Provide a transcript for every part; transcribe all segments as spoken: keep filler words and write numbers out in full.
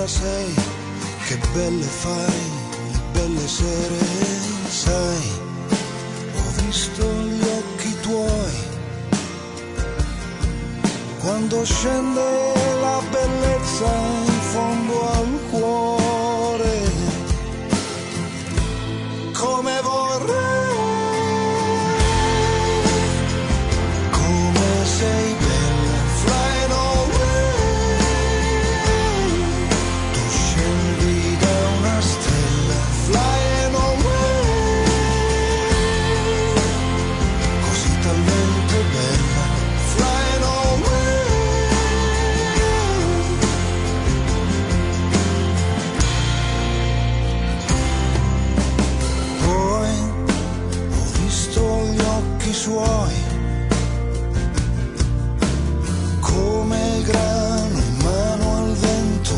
bella sei, che belle fai, le belle sere, sai, ho visto gli occhi tuoi, quando scende la bellezza in fondo al cuore, come vorrei, come sei bella, flying away, tu scendi da una stella, flying away, così talmente bella, flying away. Poi ho visto gli occhi suoi, come il grano in mano al vento,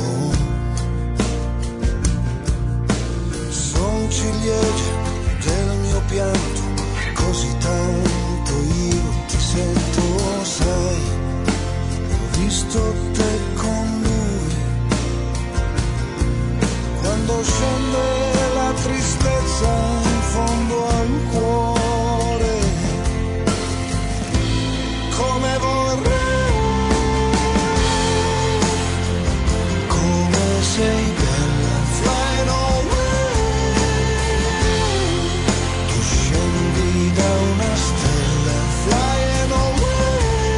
son ciliegie del mio pianto, così tanto io ti sento, sai, ho visto te con lui, quando scende la tristezza in fondo al cuore, come vorrei, come sei bella, flying away, tu scendi da una stella, flying away,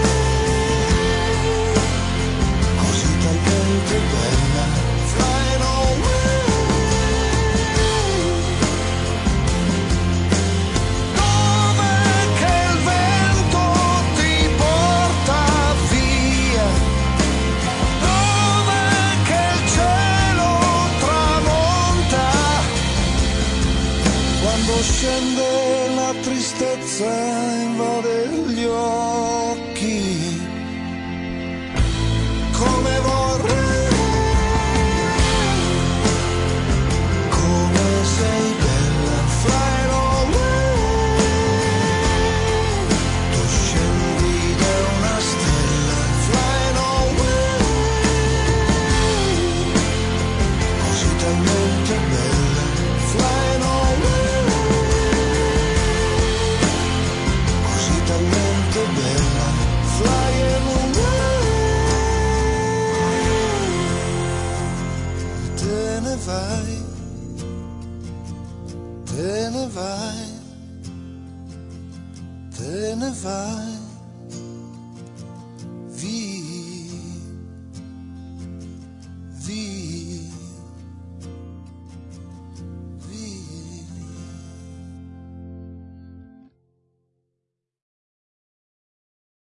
così talmente bella, flying away. Dov'è che il vento ti porta via? Dov'è che il cielo tramonta? Quando scende la tristezza invade gli occhi, come vorrei, come sei bella, flying away, tu scendi da una stella, flying away, così talmente bella, flying away, così talmente bella, flying away. Te ne vai, te ne vai, te ne vai.